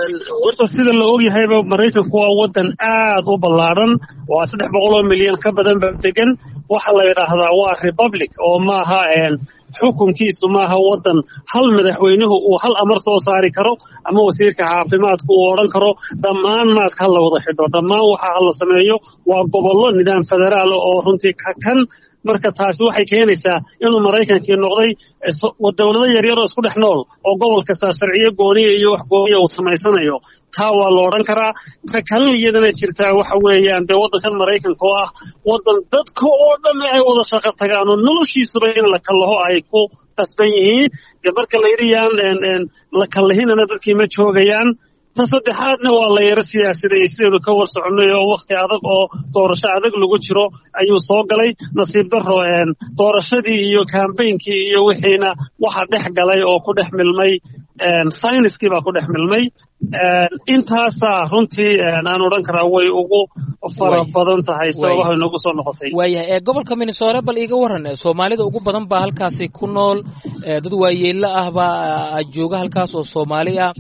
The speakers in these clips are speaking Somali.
horta sida la ogyahayba Maraykanku waa wadan aad u ballaaran waa 300 milyan ka badan degan waxa la yiraahdaa waa republic oo maaha xukunkiisu maaha wadan hal madaxweynuhu uu hal amar soo saari karo ama wasiirka caafimaadku uu oran karo dhammaan maadka la wada xidho dhammaan waxa la sameeyo waa gobollo nidaam federaal oo runtii kan marka taasi waxay keenaysaa inuu Maraykankii noqday wadawlado yar yar oo isku dhex nool oo gobol kasta sharciyo gooniye iyo wax gooniye uu sameysanayo taa waa la oran karaa kale iyadana jirtaa waxa weeyaan wadankan Maraykanka oo ah wadan dadka oo dhan ay wada shaqo tagaan oo noloshiisuba in la kalaho ay ku qasban yihiin marka la yiriyaan la kalahinana dadkii ma joogayaan saddexaadna waa la yara siyaasadeeyay sidoo ka war soconay oo waqti adag oo doorasho adag lagu jiro ayuu soo galay nasiib darro doorashadii iyo campaignkii iyo wixiina waxa dhex galay oo ku dhex milmay sayniskii baa ku dhex milmay intaasa runtii aan oran karaa way ugu fara badan tahay sababaha inagu soo noqotay waayahay gobolka Minnesota bal iga waran Soomaalida ugu badan baa halkaasi ku nool dad waayeelo ah baa jooga halkaas oo Soomaali ah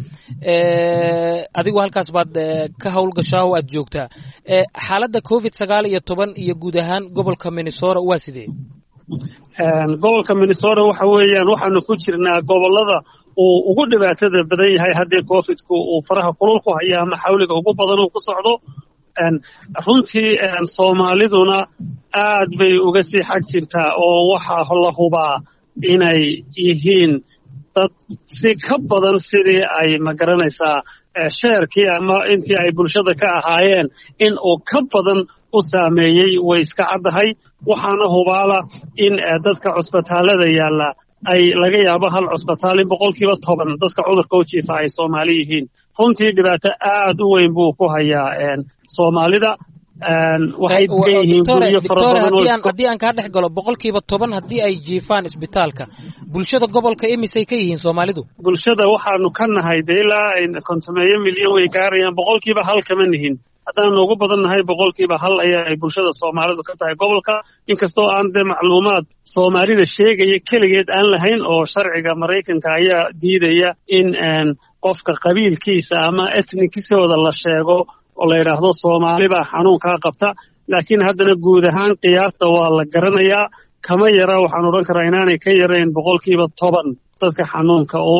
adigu halkaas baad ka hawl gashaa oo aad joogtaa xaaladda COVID-19 iyo guud ahaan gobolka Minnesota waa sidee gobolka Minnesota waxa weeyaan waxaanu ku jirnaa gobolada uu ugu dhibaatada badan yahay haddii COVID-ku uu faraha kulul ku hayo ama xawliga ugu badan uu ku socdo runtii Soomaaliduna aad bay uga sii xag jirtaa oo waxa la hubaa inay yihiin dad si ka badan sidii ay magaranaysaa sheerkii ama intii ay bulshada ka ahaayeen in uu ka badan u saameeyey way iska caddahay waxaana hubaala in dadka cusbitaalada yaalla ay laga yaabo hal cusbitaal in 10% dadka cudurka u jiifa ay Soomaali yihiin runtii dhibaato aad u weyn buu ku hayaa Soomaalida waxay leeyihiin guryo fara badan oo haddii aan ka dhex galo 10% haddii ay jiifaan isbitaalka bulshada gobolka imisay ka yihiin Soomaalidu bulshada waxaanu ka nahay ilaa 50 milyan way gaarayaan 1% kama nihin haddaan ugu badannahay 1% ay bulshada Soomaalidu ka tahay gobolka inkastoo aan macluumaad Soomaalida sheegaya kaligeed aan lahayn oo sharciga Maraykanka ayaa diidaya in qofka qabiilkiisa ama ethnickiisooda la sheego oo la yiraahdo Soomaali baa xanuunka qabta laakiin haddana guud ahaan qiyaasta waa la garanayaa kama yara waxaan oran karaa inaanay ka yarayn 10% dadka xanuunka oo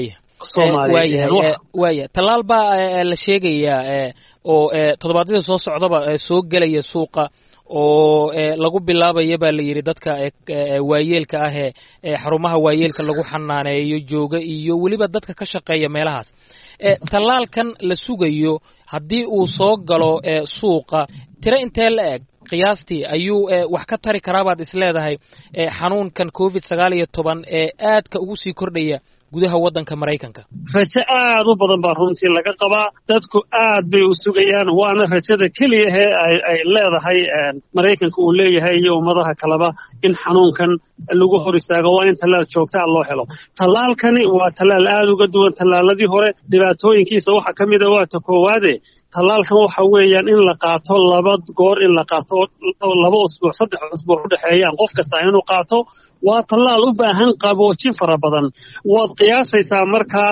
waaya talaal baa la sheegayaa oo todobaadyada soo socdaba soo galaya suuqa oo lagu bilaabaya baa la yiri dadka waayeelka ah ee xarumaha waayeelka lagu xanaaneeyo jooga iyo waliba dadka ka shaqeeya meelahaas talaalkan la sugayo haddii uu soo galo suuqa tira intee la eg qiyaastii ayuu wax ka tari karaa baad isleedahay xanuunkan COVID-19 ee aadka ugu sii kordhaya gudaha wadanka Maraykanka rajo aad u badan baa runtii laga qabaa dadku aad bay u sugayaan waana rajada kaliya ay leedahay Maraykanka uu leeyahay iyo ummadaha kaleba in xanuunkan lagu hor istaago waa in talaal joogto ah loo helo talaalkani waa talaal aad uga duwan talaaladii hore dhibaatooyinkiisa waxa kamid ah waa koowaade talaalkan waxa weeyaan in la qaato 2 goor in la qaato 2 usbuuc 3 usbuuc u dhaxeeyaan qof kasta inuu qaato waa talaal u baahan qaboojin fara badan waad qiyaasaysaa markaa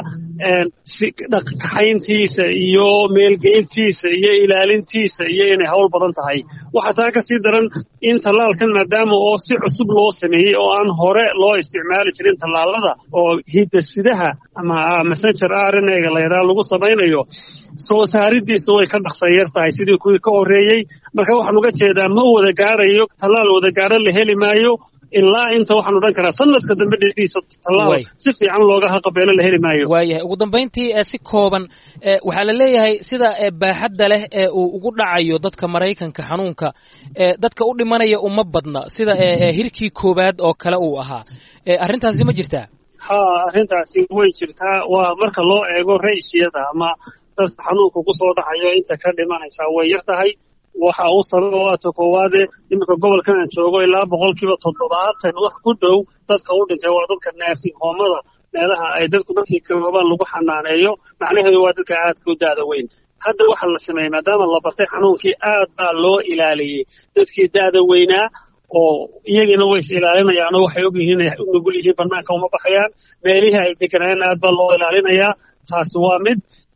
dhaqayntiisa iyo meelgeyntiisa iyo ilaalintiisa iyo inay hawl badan tahay waxa taa ka sii daran in talaalkan maadaama oo si cusub loo sameeyey oo aan hore loo isticmaali jirin talaalada oo hidasidaha ama messenger RNA la yiraahdo lagu samaynayo soo saaridiisu way ka dhaqsayar tahay sidii kuwii ka horeeyay marka waxaan uga jeedaa ma wada gaarayo talaal wada gaaro la heli maayo ilaa inta waxaan oran karaa sanadka dambe dhexdiisa talaal si fiican looga haqabeelo la heli maayo waayahay ugu dambeyntii si kooban waxa la leeyahay sida baaxadda leh ee uu ugu dhacayo dadka Maraykanka xanuunka dadka u dhimanaya uma badna sida hirkii koobaad oo kale uu ahaa arrintaasi ma jirtaa arrintaasi way jirtaa waa marka loo eego ratio-da ama dadka xanuunka ku soo dhacayo inta ka dhimanaysa way yar tahay waxa uu sababay koowaade imika gobolkan aan joogo ilaa 70% wax ku dhow dadka u dhintay waa dadka nursing home-da meelaha ay dadku markii koobaan lagu xanaaneeyo macnaheedu waa dadka aad ku daada weyn hadda waxa la sameeyay maadaama la bartay xanuunkii aad baa loo ilaaliyay dadkii daada weynaa oo iyagina way ilaalinayaan oo waxay og yihiin inay u nugul yihiin banaanka uma baxayaan meelihii ay deganayeen aad baa loo ilaalinayaa taasi waa mid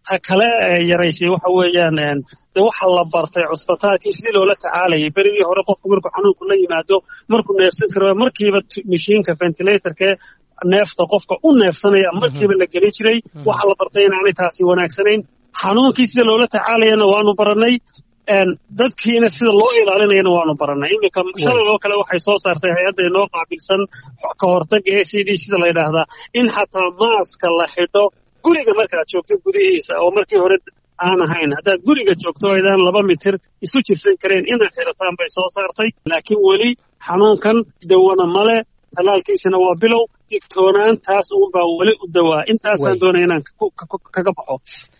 ta kale yaraysay waxa weeyaan de waxa la bartay cusbitaalkii sidii loola tacaalayay berigii hore qofku markuu xanuunku la yimaado markuu neefsan karo markiiba mashiinka ventilatorka neefta qofka u neefsanaya markiiba la geli jiray waxa la bartay inaanay taasi wanaagsanayn xanuunkii sida loola tacaalayana waanu baranay dadkiina sida loo ilaalinayana waanu baranay iminka shalay oo kale waxay soo saartay hay-adda inoo qaabilsan ka hortagga ACD sida la yidhaahdaa in xataa maaska la xidho guriga markaad joogto gudihiisa oo markii hore aan ahayn haddaad guriga joogto aydaan 2 mitir isu jirsan kareen inaad xidhataan bay soo saartay laakiin weli xanuunkan dawana male talaalkiisana waa bilow digtoonaantaas uunbaa weli u dawaa intaasaan doonaya inaan kaga baxo